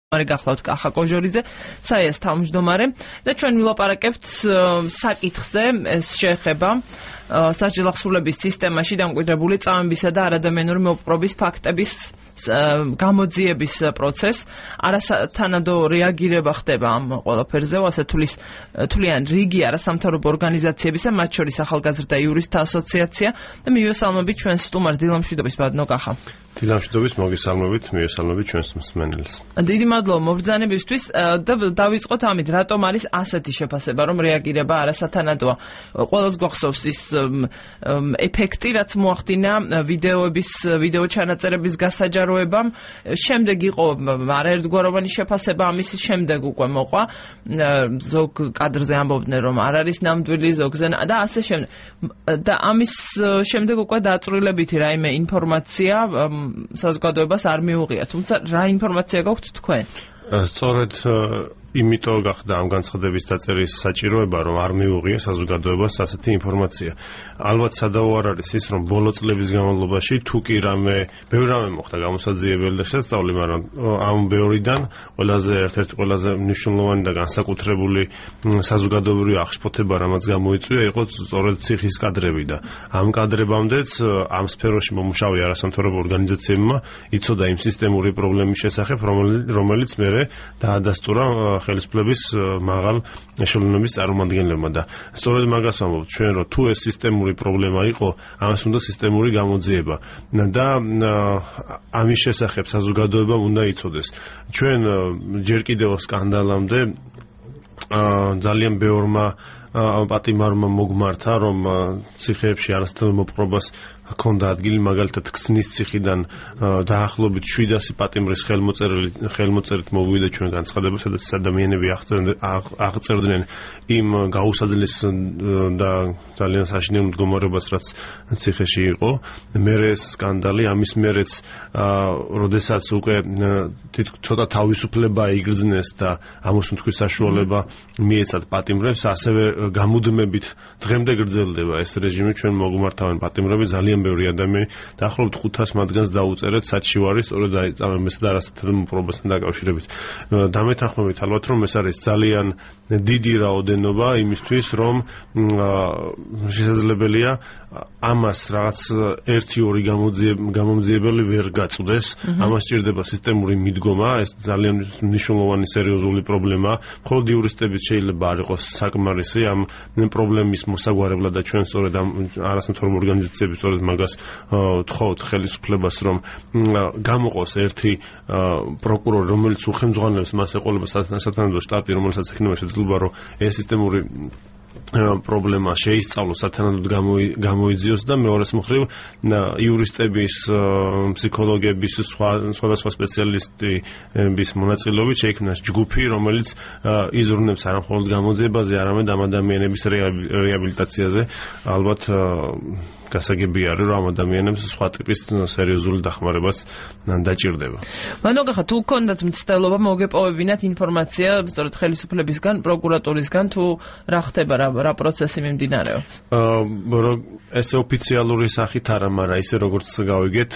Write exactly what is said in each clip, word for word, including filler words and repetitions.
მარე გახლავთ კახა კოჟორიძე, საიას თავმჯდომარე და ჩვენ ვილაპარაკებთ საკითხზე, ეს შეეხება სასჯელახსოვრების სისტემაში დამკვიდრებული წამებისა და არადამიანური მოპყრობის ფაქტების გამოძიების პროცესს. არასათანადო რეაგირება ხდება ამ ყველაფერზე, ასე თვლიან რიგი არასამთავრობო ორგანიზაციებისა, მათ შორის ახალგაზრდა იურისტთა ასოციაცია და მივესალმებით ჩვენს სტუმარს დილამშვიდობის ბადნო კახა. დილამშვიდობის მოგესალმებით, მივესალმებით ჩვენს მსმენელს. დიდი მადლობა მობრძანებისთვის და დავიწყოთ ამით, რატომ არის ასეთი შეფასება, რომ რეაგირება არასათანადოა. ყველას გვახსოვს ის ეფექტი, რაც მოახდინა ვიდეოების, ვიდეო ჩანაწერების გასაჯაროებამ. შემდეგ იყო არაერთგვაროვანი შეფასება, ამის შემდეგ უკვე მოყვა. ზოგ კადრზე ამბობდნენ, რომ არ არის ნამდვილი, ზოგზე და ასე შემდეგ. და ამის შემდეგ უკვე დაწვრილებითი რაიმე ინფორმაცია საზოგადოებას არ მიუღია. თუმცა რა ინფორმაცია გაქვთ თქვენ? სწორედ იმიტომ გახდა ამ განცხადების დაწერის საჭიროება, რომ არ მიუღია საზოგადოებას ასეთი ინფორმაცია. ალბათ სადავო არ არის ის, რომ ბოლო წლების განმავლობაში თუ კი რამე ბევრ რამე მოხდა გამოსაძიებელი და შესწავლი, მაგრამ ამ ბევრიდან ყველაზე ერთ-ერთი ყველაზე მნიშვნელოვანი და განსაკუთრებული საზოგადოებრივი აღშფოთება, რამაც გამოიწვია, იყო სწორედ ციხის კადრები და ამ კადრებამდეც ამ სფეროში მომუშავე არასამთავრობო ორგანიზაციებმა იცოდა იმ სისტემური პრობლემის შესახებ, რომელიც მერე დაადასტურა ხელისუფლების მაღალ ეშელონების წარმომადგენლებმა და სწორედ მაგას ვამბობთ ჩვენ, რომ თუ ეს სისტემური პრობლემა იყო, ამას უნდა სისტემური გამოძიება და ამის შესახებ საზოგადოებამ უნდა იცოდეს. ჩვენ ჯერ კიდევ სკანდალამდე ძალიან ბევრმა პატიმარმა მოგმართა, რომ ციხეებში არასდროს მოპყრობას ჰქონდა ადგილი, მაგალითად ქსნის ციხიდან დაახლოებით შვიდასი პატიმრის ხელმოწერილი ხელმოწერით მოვიდა ჩვენ განცხადება, სადაც ადამიანები აღწერდნენ იმ გაუსაძლეს და ძალიან საშინელ მდგომარეობას, რაც ციხეში იყო. მერე სკანდალი, ამის მერეც როდესაც უკვე ცოტა თავისუფლება იგრძნეს და ამოსუნთქვის საშუალება მიეცათ პატიმრებს, ასევე გამუდმებით დღემდე გრძელდება ეს რეჟიმი. ჩვენ მოგმართავენ პატიმრები, ძალიან ბევრი ადამიანი, დაახლოებით ხუთას მათგანს დაუწერეთ საჩივარი, სწორედ წამებისა და არასათანადო მოპყრობასთან დაკავშირებით. დამეთანხმებით ალბათ, რომ ეს არის ძალიან დიდი რაოდენობა იმისთვის, რომ შესაძლებელია ამას რაღაც ერთი ორი გამომძიებელი ვერ გაწვდეს. ამას სჭირდება სისტემური მიდგომა, ეს ძალიან მნიშვნელოვანი სერიოზული პრობლემაა. მხოლოდ იურისტების შეიძლება არ იყოს საკმარისი ამ პრობლემის მოსაგვარებლად და ჩვენ სწორედ ამ არასამთავრობო ორგანიზაციები სწორედ მაგას ვთხოვთ ხელისუფლებას, რომ გამოყოს ერთი პროკურორი, რომელიც უხელმძღვანელებს მას ეყოლება სასათანადო შტატი, რომელსაც ექნება შესაძლებლობა, რომ ეს სისტემური პრობლემა შეისწავლოს, სათანადოდ გამოიძიოს და მეორეს მხრივ იურისტების, ფსიქოლოგების, სხვადასხვა სპეციალისტების მონაწილეობით შეიქმნას ჯგუფი, რომელიც იზრუნებს არა მხოლოდ გამოძიებაზე, არამედ ამ ადამიანების რეაბილიტაციაზე. ალბათ გასაგები არის, რომ ამ ადამიანებს სხვა ტიპის სერიოზული დახმარებაც დაჭირდება. მანდ გახა თუ გქონდათ მცდელობა მოგეპოვებინათ ინფორმაცია სწორედ ხელისუფლებისგან, პროკურატურისგან, თუ რა ხდება, რა პროცესი მიმდინარეობს? ეს ოფიციალური სახით არა, მაგრამ ისე როგორც გავიგეთ,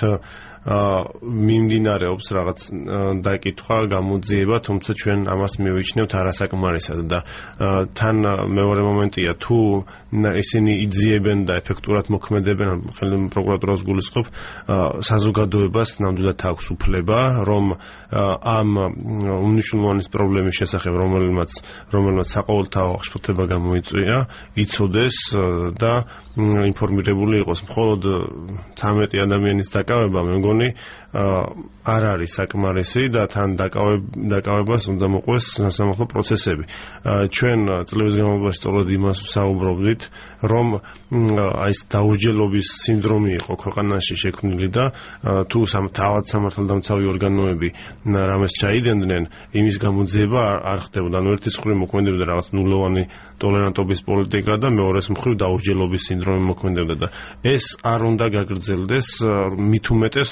მიმდინარეობს რაღაც დაკითხვა, გამოძიება, თუმცა ჩვენ ამას მივიჩნევთ არასაკმარისად და თან მეორე მომენტია, თუ ისინი იძიებენ და ეფექტურად მოქმედებენ, პროკურატურას გულისხმობ, საზოგადოებას ნამდვილად აქვს უფლება, რომ ამ უმნიშვნელოვანეს პრობლემის შესახებ, რომელმაც რომელმაც საყოველთაო აღშფოთება გამოიწვია, იცოდეს და ინფორმირებული იყოს. მხოლოდ ცამეტი ადამიანის დაკავება მე მგონი არ არის საკმარისი და თან დაკავებას უნდა მოყვეს სასამართლო პროცესები. ჩვენ წლების განმავლობაში სწორედ იმას ვსაუბრობდით, რომ აი ეს დაუსჯელობის სინდრომი იყო ქვეყანაში შექმნილი და თუ თავად სამართალდამცავი ორგანოები რამეს ჩაიდენდნენ, იმის გამოძიება არ ხდებოდა. ანუ ერთის მხრივ მოქმედებდა რაღაც ნულოვანი ტოლერანტობის პოლიტიკა და მეორეს მხრივ დაუსჯელობის სინდრომი მოქმედებდა და ეს არ უნდა გაგრძელდეს, მით უმეტეს,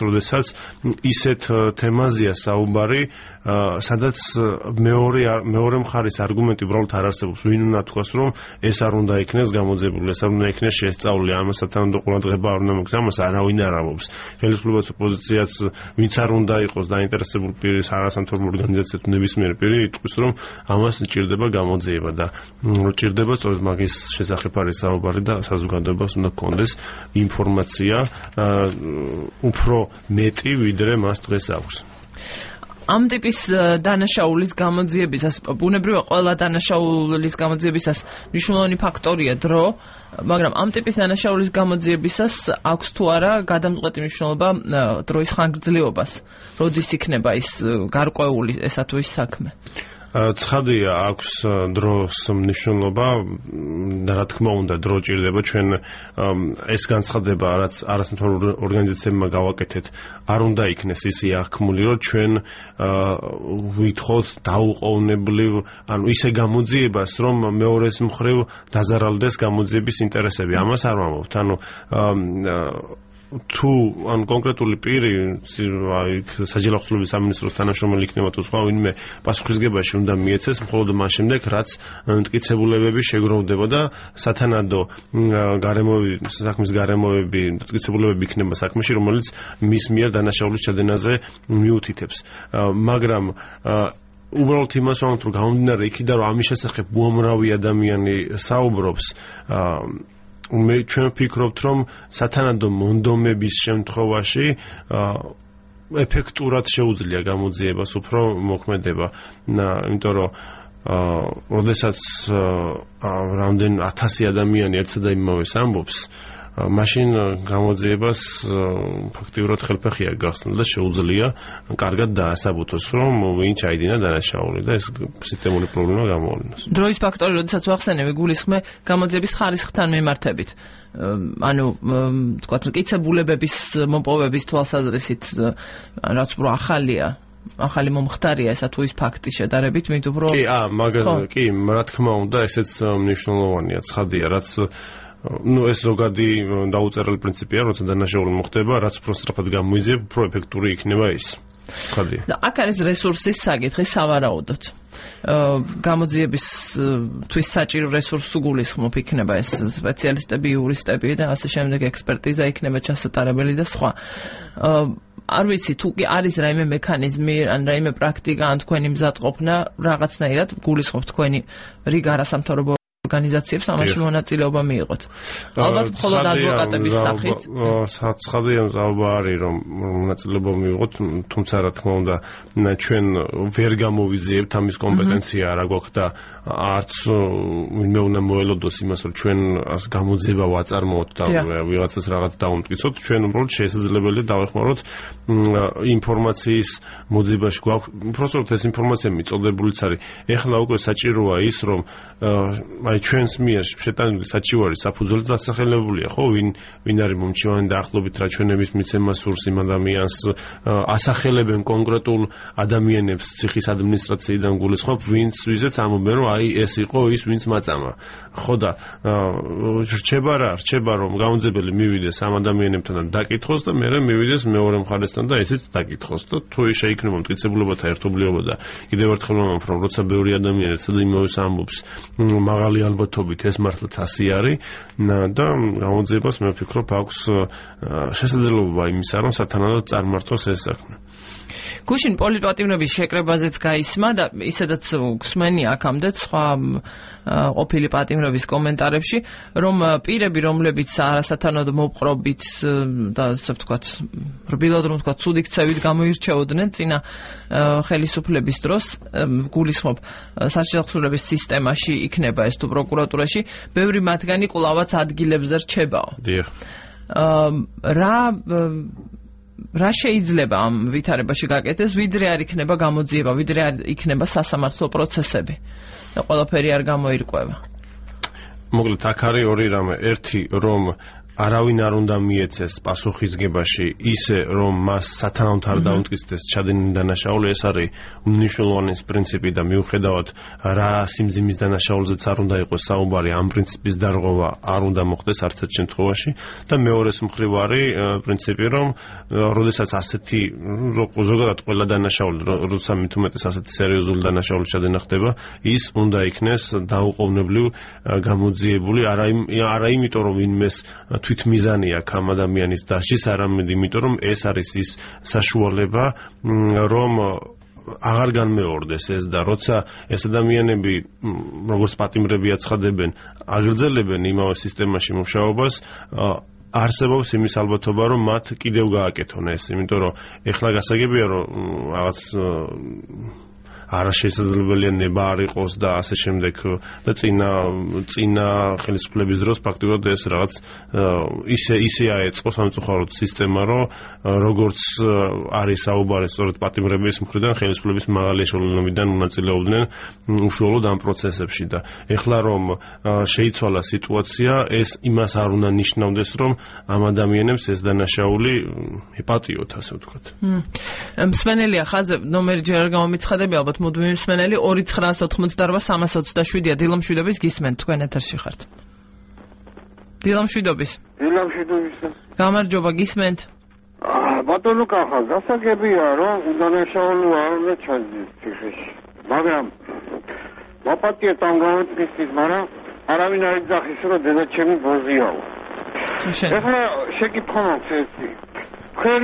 როდესაც ისეთ თემაზეა საუბარი, სადაც მეორე მეორე მხარის არგუმენტი უბრალოდ არ არსებობს. ვინ უნდა თქვას, რომ ეს არ უნდა იქნეს გამოძებული, ეს არ უნდა იქნეს შესწავლილი, ამას სათანადო ყურადღება არ უნდა მოგცემ, ამას არავინ არ ამბობს. ხელისუფლებას ოპოზიციაც ვინც არ უნდა იყოს დაინტერესებული პირი, არასამთავრობო ორგანიზაციაც ნებისმიერ პირი იტყვის, რომ ამას ჭირდება გამოძიება და რო ჭირდება სწორედ მაგის შესახებ არის საუბარი და საზოგადოებას უნდა გქონდეს ინფორმაცია უფრო მეტი, ვიდრე მას დღეს აქვს. ამ ტიპის დანაშაულის გამოძიებისას, ბუნებრივია ყველა დანაშაულის გამოძიებისას მნიშვნელოვანი ფაქტორია დრო, მაგრამ ამ ტიპის დანაშაულის გამოძიებისას აქვს თუ არა გადამწყვეტი მნიშვნელობა დროის ხანგრძლივობას, როდის იქნება ის გარკვეული ესა თუ ის საქმე. ცხადია აქვს დროს მნიშვნელობა და რა თქმა უნდა დრო ჭირდება ჩვენ ეს განცხადება რაც არასამთავრობო ორგანიზაციებმა გავაკეთეთ არ უნდა იქნეს ისე აღქმული რომ ჩვენ ვითხოვთ დაუყოვნებლივ ანუ ისე გამოძიებას რომ მეორეს მხრივ დაზარალდეს გამოძიების ინტერესები ამას არ ვამბობთ ანუ თუ ან კონკრეტული პირი საჯარო ხსოვნის სამინისტროს თანამშრომელი იქნება თუ სხვა ვინმე პასუხისგებაში უნდა მიეცეს მხოლოდ მას შემდეგ რაც მტკიცებულებები შეგროვდება და სათანადო გარემოები საქმის გარემოები მტკიცებულებები იქნება საქმეში რომელიც მის მიერ დანაშაულის ჩადენაზე მიუთითებს მაგრამ უბრალოდ იმას ვამბობთ რომ გამომდინარე იქიდან რომ ამის შესახებ უამრავი ადამიანი საუბრობს მე ჩვენ ვფიქრობთ რომ სათანადო მონდომების შემთხვევაში ეფექტურად შეუძლია გამოძიებას უფრო მოქმედება იმიტომ რომ როდესაც რამდენ ათასი ადამიანი ერთსა და იმავეს ამბობს მაშინ გამოძიებას ფაქტიურად ხელფეხია გახსნა და შეუძლია კარგად დაასაბუთოს რომ ვინ ჩაიდინა დანაშაული და ეს სისტემური პრობლემა გამოვლინოს. დროის ფაქტორი, როდესაც ვახსენებ, გულისხმე გამოძიების ხარისხთან მიმართებით. ანუ თქვათ მტკიცებულებების მოპოვების თვალსაზრისით რაც უფრო ახალია ახალი მომხდარია ესა თუ ის ფაქტი შედარებით მით უფრო კი ა მაგრამ კი რა თქმა უნდა ესეც მნიშვნელოვანია ცხადია რაც ну ეს ზოგადი დაუწერელი პრინციპია, როცა დანაშაული მოხდება, რაც უფრო სწრაფად გამოიძიება, უფრო ეფექტური იქნება ის. ცხადია. და აქ არის რესურსის საკითხი სავარაუდოდ. გამოძიების თვის საჭირო რესურსს გულისხმობ იქნება ეს სპეციალისტები, იურისტები და ასე შემდეგ ექსპერტიზა იქნება ჩასატარებელი და სხვა. არ ვიცი თუ კი არის რაიმე მექანიზმი ან რაიმე პრაქტიკა ან თქვენი მზადყოფნა რაღაცნაირად გულისხმობ თქვენი რიგ არასამთავრობო ორგანიზაციებს ამაში მონაწილეობა მიიღოთ. ალბათ მხოლოდ ადვოკატების სახით. საცხადია მზაობა არის რომ მონაწილეობა მიიღოთ, თუმცა რა თქმა უნდა ჩვენ ვერ გამოვიზიებთ ამის კომპეტენცია რა გვაქვს და არც ვინმე უნდა მოელოდოს იმას რომ ჩვენ გამოძიება ვაწარმოოთ და ვიღაცას რაღაც დავუმტკიცოთ, ჩვენ უბრალოდ შესაძლებელია დავეხმაროთ ინფორმაციის მოძიებაში გვაქვს, უბრალოდ ეს ინფორმაცია მიწოდებულიც არის. ეხლა უკვე საჭიროა ის რომ აი ჩვენს მიერ შეტანილი საჩივარი საფუძველი დასახელებულია, ხო, ვინ ვინ არის მომჩივანი და ახლობით რა ჩვენების მიცემა სურს იმ ადამიანს ასახელებენ კონკრეტულ ადამიანებს ციხის ადმინისტრაციიდან გულისხმობ, ვინც ვიზეც ამობენ რომ აი ეს იყო ის ვინც მაწამა. ხო და რჩება რა, რჩება რომ გამოძიებელი მივიდეს ამ ადამიანებთან და დაკითხოს და მერე მივიდეს მეორე მხარესთან და ესეც დაკითხოს და თუ შეიქმნება მტკიცებულებათა ერთობლიობა და კიდევ ერთხელ ვამბობ რომ როცა ბევრი ადამიანი ერთსა და იმავეს ამბობს მაღალი ალბათობით ეს მართლაც ასე არის და გამოძიებას მე ვფიქრობ აქვს შესაძლებლობა იმისა რომ სათანადოდ წარმართოს ეს საქმე. გუშინ პოლიტპატიმრების შეკრებაზეც გაისმა და ისედაც გსმენი აქამდე სხვა ყოფილი პატიმრების კომენტარებში რომ პირები რომლებიც არასათანადო მოპყრობით და ასე ვთქვათ რბილად რომ ვთქვათ ცუდი ქცევით გამოირჩეოდნენ წინა ხელისუფლების დროს გულისხმობ საშიახსოვრების სისტემაში იქნება ეს თუ პროკურატურაში ბევრი მათგანი კვლავაც ადგილებზე რჩებაო. დიახ. რა რა შეიძლება ამ ვითარებაში გაკეთდეს, ვიდრე არ იქნება გამოძიება, ვიდრე არ იქნება სასამართლო პროცესები და ყველაფერი არ გამოირკვევა. მოკლედ აქ არის ორი რამე. ერთი რომ არავინ არ უნდა მიეცეს პასუხისგებაში ისე რომ მას სათანადოდ არ დაუმტკიცდეს ჩადენილი დანაშაული ეს არის უმნიშვნელოვანესი პრინციპი და მიუხედავად რა სიმძიმის დანაშაულზეც არ უნდა იყოს საუბარი ამ პრინციპის დარღვევა არ უნდა მოხდეს არც ერთ შემთხვევაში და მეორეს მხრივ არის პრინციპი რომ როდესაც ასეთი ზოგადად ყველა დანაშაული როცა მით უმეტეს ასეთი სერიოზული დანაშაული ჩადენა ხდება ის უნდა იქნეს დაუყოვნებლივ გამოძიებული არა იმიტომ რომ ვინმეს თვითმიზანი აქვს ამ ადამიანის დასჯის არამედ იმიტომ რომ ეს არის ის საშუალება რომ აღარ განმეორდეს ეს და როცა ეს ადამიანები როგორც პატიმრები აცხადებენ აგრძელებენ იმავე სისტემაში მუშაობას არსებობს იმის ალბათობა რომ მათ კიდევ გააკეთონ ეს იმიტომ რომ ეხლა გასაგებია რომ რაღაც არაშესაძლებელია ნება არ იყოს და ასე შემდეგ და წინა წინა ხელისუფლების დროს ფაქტობრივად ეს რაღაც ისე ისე აეწყო სამწუხაროდ სისტემა რომ როგორც არის საუბარი სწორედ პატიმრების მხრიდან ხელისუფლების მაღალი ეშელონებიდან მონაწილეობდნენ უშუალოდ ამ პროცესებში და ეხლა რომ შეიცვალა სიტუაცია ეს იმას არ უნდა ნიშნავდეს რომ ამ ადამიანებს ეს დანაშაული ეპატიოთ ასე ვთქვათ. მსმენელია ხაზე ნომერი ჯერ არ გამომიცხადები ალბათ მოდმე მსმენელი ორი ცხრაას ოთხმოცდაოთხ სამას ოცდაშვიდია დილამშვიდობის გისმენთ თქვენ ეთერში ხართ. დილამშვიდობის. დილამშვიდობის. გამარჯობა გისმენთ. ბატონო კახა, გასაგებია რომ დანაშაული არ უნდა ჩაძდეს ციხეში. მაგრამ მაპატიეთ ამ გამოცდის, მაგრამ არავინ არ იძახის რომ დედაჩემი ბოზიაო. ეხლა შეკითხვა მაქვს ერთი. თქვენ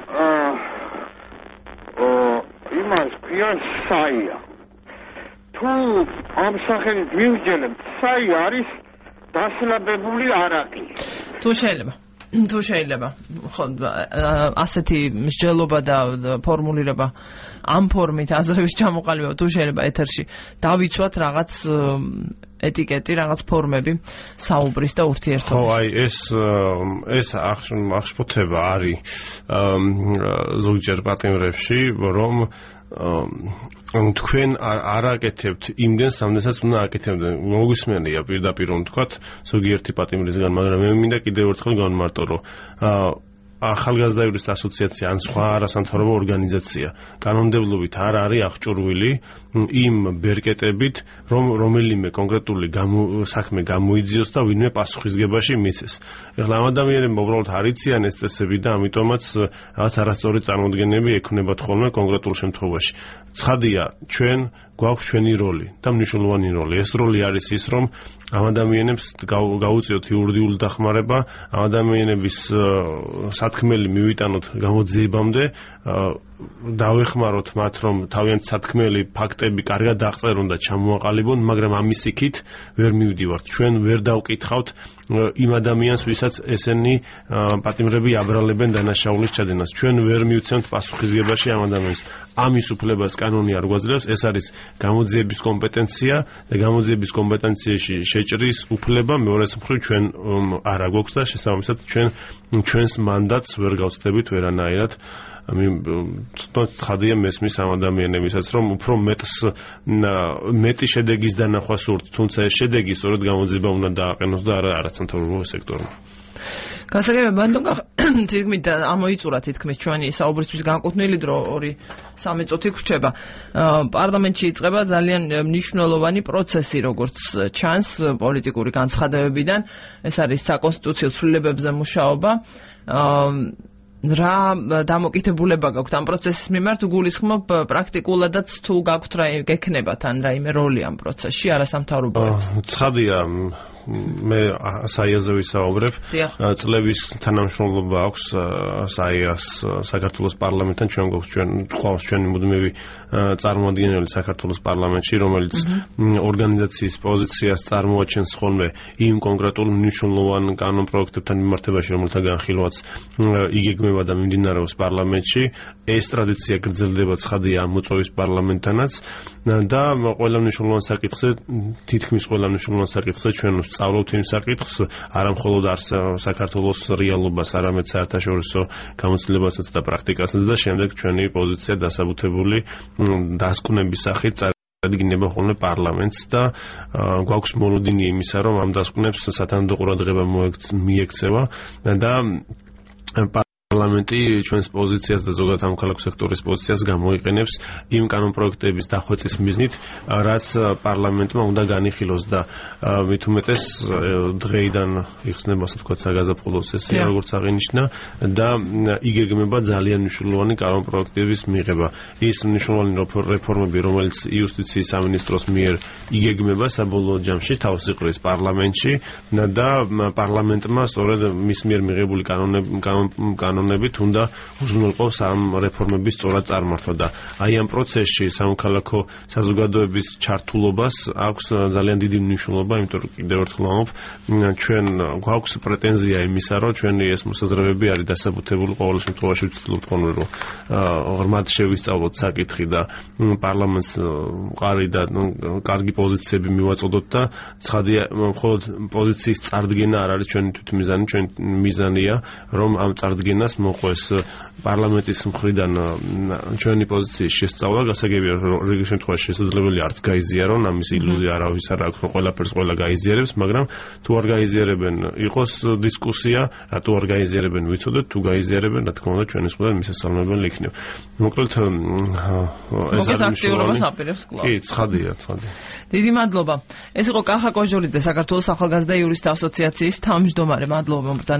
იმას ქვია საია. თუ ამ სახელით მივიძენებთ, საი არის დასლაბებული არაყი. თუ შეიძლება. თუ შეიძლება. ხო, ასეთი მსჯელობა და ფორმულირება ამ ფორმით აზრების ჩამოყალიბება თუ შეიძლება ეთერში დავიცვათ რაღაც ეტიკეტი, რაღაც ფორმები საუბრის და ურთიერთობის. ხო, აი ეს ეს აღშფოთება არის ზოგჯერ პატიმრებში, რომ ანუ თქვენ არ აკეთებთ იმდენს, რამდენსაც უნდა აკეთებდნენ. მოგვისმენია პირდაპირ რომ ვთქვათ ზოგიერთი პატიმრისგან, მაგრამ მე მინდა კიდევ ერთხელ განმარტო, რომ ახალგაზრდა იურისტთა ასოციაცია ან სხვა არასამთავრობო ორგანიზაცია კანონმდებლობით არ არის აღჭურვილი იმ ბერკეტებით, რომ რომელიმე კონკრეტული საქმე გამოიძიოს და ვინმე პასუხისგებაში მისცეს. ეხლა ამ ადამიანებმა უბრალოდ არ იციან ეს წესები და ამიტომაც რაღაც არასწორი წარმოდგენები ექნებათ ხოლმე კონკრეტულ შემთხვევაში. ცხადია, ჩვენ გვაქვს ჩვენი როლი და მნიშვნელოვანი როლი. ეს როლი არის ის, რომ ამ ადამიანებს გაუწიოთ იურიდიული დახმარება, ამ ადამიანების სათქმელი მივიტანოთ გამოძიებამდე, დავეხმაროთ მათ, რომ თავიანთი სათქმელი ფაქტები კარგად აღწერონ და ჩამოაყალიბონ, მაგრამ ამის იქით ვერ მივდივართ. ჩვენ ვერ დავკითხავთ იმ ადამიანს, ვისაც ესენი პატიმრები აბრალებენ დანაშაულის ჩადენას. ჩვენ ვერ მივცემთ პასუხისგებაში ამ ადამიანს. ამის უფლებას კანონი არ გვაძლევს, ეს არის გამოძიების კომპეტენცია და გამოძიების კომპეტენციაში შეჭრის უფლება მეორეს მხრივ ჩვენ არ აგვაქვს და შესაბამისად ჩვენ ჩვენს მანდატს ვერ გავცდებით ვერანაირად. ამი ცხადია მესმის ამ ადამიანებისაც რომ უფრო მეტს მეტი შედეგის დანახვა სურთ, თუმცა ეს შედეგი სწორედ გამოძიება უნდა დააყენოს და არა არასამთავრობო სექტორმა. გასაგებია ბატონო თითქმის ამოიწურა თითქმის ჩვენი საუბრისთვის განკუთვნილი დრო ორი სამი წუთი გრჩება. პარლამენტში იწყება ძალიან მნიშვნელოვანი პროცესი, როგორც ჩანს პოლიტიკური განცხადებებიდან. ეს არის საკონსტიტუციო ცვლილებებზე მუშაობა. რა დამოკიდებულება გაქვთ ამ პროცესის მიმართ, გულისხმობ პრაქტიკულადაც თუ გაქვთ რა გექნებათ ან რაიმე როლი ამ პროცესში არასამთავრობოების? ცხადია, მე საიაზე ვისაუბრებ. წლების თანამშრომლობა აქვს საიას საქართველოს პარლამენტთან, ჩვენ გვაქვს ჩვენ ყავს ჩვენი მუდმივი წარმომადგენელი საქართველოს პარლამენტში, რომელიც ორგანიზაციის პოზიციას წარმოაჩენს ხოლმე იმ კონკრეტულ მნიშვნელოვან კანონ პროექტებთან მიმართებაში, რომელთა განხილვაც იგეგმება და მიმდინარეობს პარლამენტში. ეს ტრადიცია გრძელდება ცხადია ამ მოწვევის პარლამენტთანაც და ყველა მნიშვნელოვან საკითხზე, თითქმის ყველა მნიშვნელოვან საკითხზე ჩვენ სწავლობთ იმ საკითხს, არა მხოლოდ საქართველოს რეალობას, არამედ საერთაშორისო გამოცდილებასაც და პრაქტიკასაც და შემდეგ ჩვენი პოზიცია დასაბუთებული დასკვნების სახით ადგინება ხოლმე პარლამენტს და გვაქვს მოლოდინი იმისა, რომ ამ დასკვნებს სათანადო ყურადღება მიექცევა და პარლამენტი ჩვენს პოზიციას და ზოგადად სამოქალაქო სექტორის პოზიციას გამოიყენებს იმ კანონპროექტების დახვეწის მიზნით, რაც პარლამენტმა უნდა განიხილოს და მით უმეტეს დღეიდან იხსნება ასე ვთქვათ საგაზაფხულო სესია, როგორც აღინიშნა და იგეგმება ძალიან მნიშვნელოვანი კანონპროექტების მიღება. ის მნიშვნელოვანი რეფორმები, რომელიც იუსტიციის სამინისტროს მიერ იგეგმება საბოლოო ჯამში თავს იყრის პარლამენტში და პარლამენტმა სწორედ მის მიერ მიღებული კანონები ნებით უნდა უზრუნველყოს ამ რეფორმების სწორად წარმართვა და აი ამ პროცესში სამოქალაქო საზოგადოების ჩართულობას აქვს ძალიან დიდი მნიშვნელობა, იმიტომ რომ კიდევ ერთხელ ვამბობ, ჩვენ გვაქვს პრეტენზია იმისა, რომ ჩვენი ეს მოსაზრებები არის დასაბუთებული, ყოველ შემთხვევაში ვცდილობთ ხოლმე რომ ღრმად შევისწავლოთ საკითხი და პარლამენტს მყარი და კარგი პოზიციები მივაწოდოთ და ცხადია, მხოლოდ პოზიციის წარდგენა არ არის ჩვენი თვითმიზანი, ჩვენი მიზანია, რომ ამ წარდგენას მოყვეს პარლამენტის მხრიდან ჩვენი პოზიციის შესწავლა, გასაგებია რომ რიგი შემთხვევაში შესაძლებელია არც გაიზიარონ, ამის ილუზია არავის არ აქვს, რომ ყველაფერს ყველა გაიზიარებს, მაგრამ თუ არ გაიზიარებენ, იყოს დისკუსია, რატო არ გაიზიარებენ, ვიცოდეთ, თუ გაიზიარებენ, რა თქმა უნდა, ჩვენი სხვადასხვა მისასალმებელი იქნება. მოკლედ ეს არის აქტიურობას აპირებს კვლავ. კი, ცხადია, ცხადია. დიდი მადლობა. ეს იყო კახა კოჟოლიძე, საქართველოს ახალგაზრდა იურისტთა ასოციაციის თავმჯდომარე. მადლობა.